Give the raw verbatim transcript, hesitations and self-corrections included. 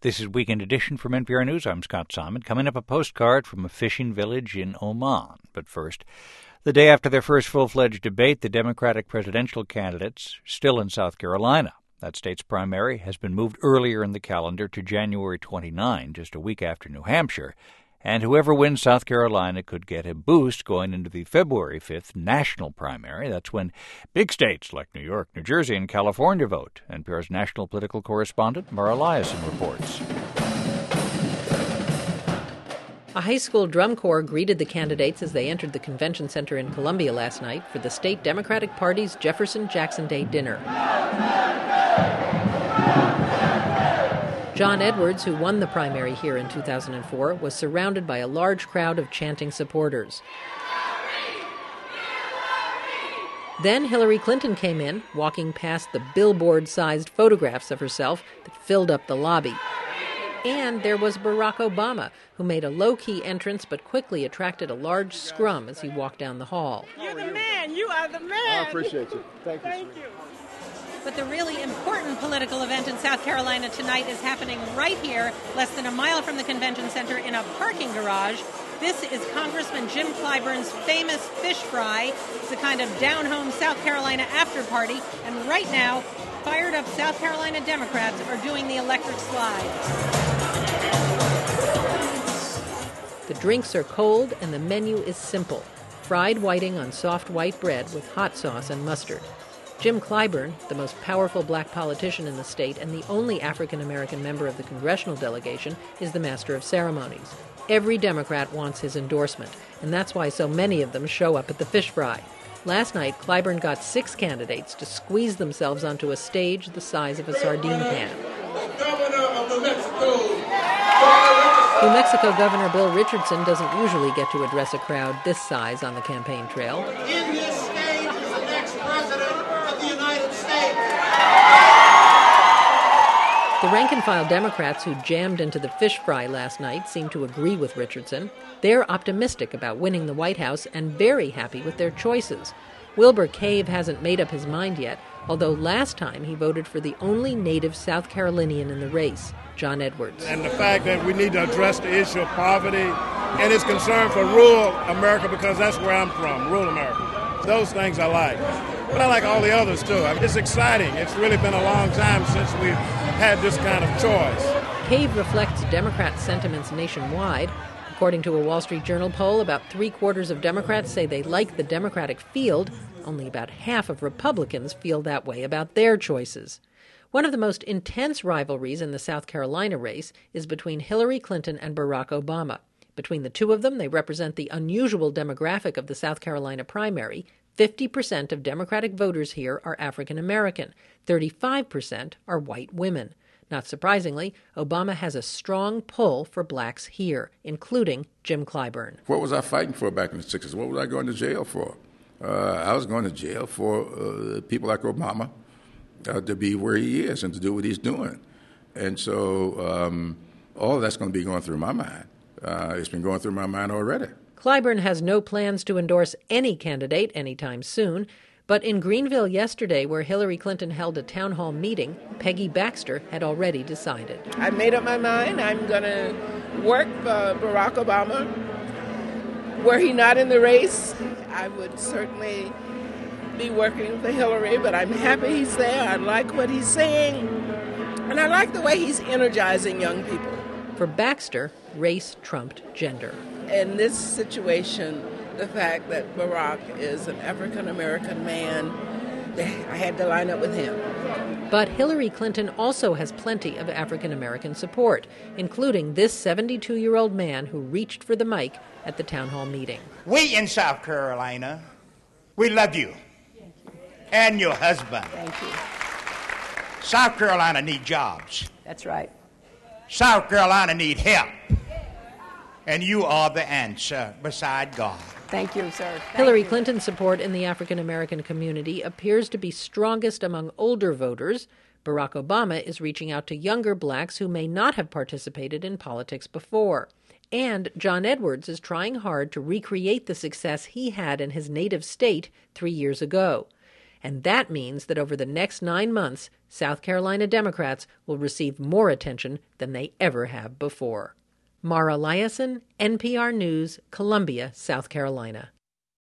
This is Weekend Edition from N P R News. I'm Scott Simon. Coming up, a postcard from a fishing village in Oman. But first, the day after their first full-fledged debate, the Democratic presidential candidates are still in South Carolina. That state's primary has been moved earlier in the calendar to January twenty-ninth, just a week after New Hampshire. And whoever wins South Carolina could get a boost going into the February fifth national primary. That's when big states like New York, New Jersey, and California vote. N P R's national political correspondent, Mara Liasson, reports. A high school drum corps greeted the candidates as they entered the convention center in Columbia last night for the state Democratic Party's Jefferson-Jackson Day dinner. John Edwards, who won the primary here in two thousand four, was surrounded by a large crowd of chanting supporters. Then Hillary Clinton came in, walking past the billboard-sized photographs of herself that filled up the lobby. And there was Barack Obama, who made a low-key entrance but quickly attracted a large scrum as he walked down the hall. You're the man. You are the man. I appreciate you. Thank you. Thank you. But the really important political event in South Carolina tonight is happening right here, less than a mile from the convention center in a parking garage. This is Congressman Jim Clyburn's famous fish fry. It's a kind of down-home South Carolina after-party. And right now, fired-up South Carolina Democrats are doing the electric slide. The drinks are cold and the menu is simple. Fried whiting on soft white bread with hot sauce and mustard. Jim Clyburn, the most powerful black politician in the state and the only African-American member of the congressional delegation, is the master of ceremonies. Every Democrat wants his endorsement, and that's why so many of them show up at the fish fry. Last night, Clyburn got six candidates to squeeze themselves onto a stage the size of a sardine can. The governor of New Mexico. New Mexico Governor Bill Richardson doesn't usually get to address a crowd this size on the campaign trail. In this state is the next president of the United States. The rank-and-file Democrats who jammed into the fish fry last night seem to agree with Richardson. They're optimistic about winning the White House and very happy with their choices. Wilbur Cave hasn't made up his mind yet, although last time he voted for the only native South Carolinian in the race, John Edwards. And the fact that we need to address the issue of poverty and his concern for rural America, because that's where I'm from, rural America. Those things I like. But I like all the others, too. I mean, it's exciting. It's really been a long time since we've had this kind of choice. Cave reflects Democrat sentiments nationwide. According to a Wall Street Journal poll, about three-quarters of Democrats say they like the Democratic field. Only about half of Republicans feel that way about their choices. One of the most intense rivalries in the South Carolina race is between Hillary Clinton and Barack Obama. Between the two of them, they represent the unusual demographic of the South Carolina primary. fifty percent of Democratic voters here are African American. thirty-five percent are white women. Not surprisingly, Obama has a strong pull for blacks here, including Jim Clyburn. What was I fighting for back in the sixties? What was I going to jail for? Uh, I was going to jail for uh, people like Obama uh, to be where he is and to do what he's doing. And so um, all of that's going to be going through my mind. Uh, it's been going through my mind already. Clyburn has no plans to endorse any candidate anytime soon. But in Greenville yesterday, where Hillary Clinton held a town hall meeting, Peggy Baxter had already decided. I made up my mind. I'm going to work for Barack Obama. Were he not in the race, I would certainly be working for Hillary, but I'm happy he's there. I like what he's saying, and I like the way he's energizing young people. For Baxter, race trumped gender. In this situation, the fact that Barack is an African-American man, I had to line up with him. But Hillary Clinton also has plenty of African-American support, including this seventy-two-year-old man who reached for the mic at the town hall meeting. We in South Carolina, we love you and your husband. Thank you. South Carolina need jobs. That's right. South Carolina need help. And you are the answer beside God. Thank you, sir. Thank Hillary you. Clinton's support in the African-American community appears to be strongest among older voters. Barack Obama is reaching out to younger blacks who may not have participated in politics before. And John Edwards is trying hard to recreate the success he had in his native state three years ago. And that means that over the next nine months, South Carolina Democrats will receive more attention than they ever have before. Mara Liasson, N P R News, Columbia, South Carolina.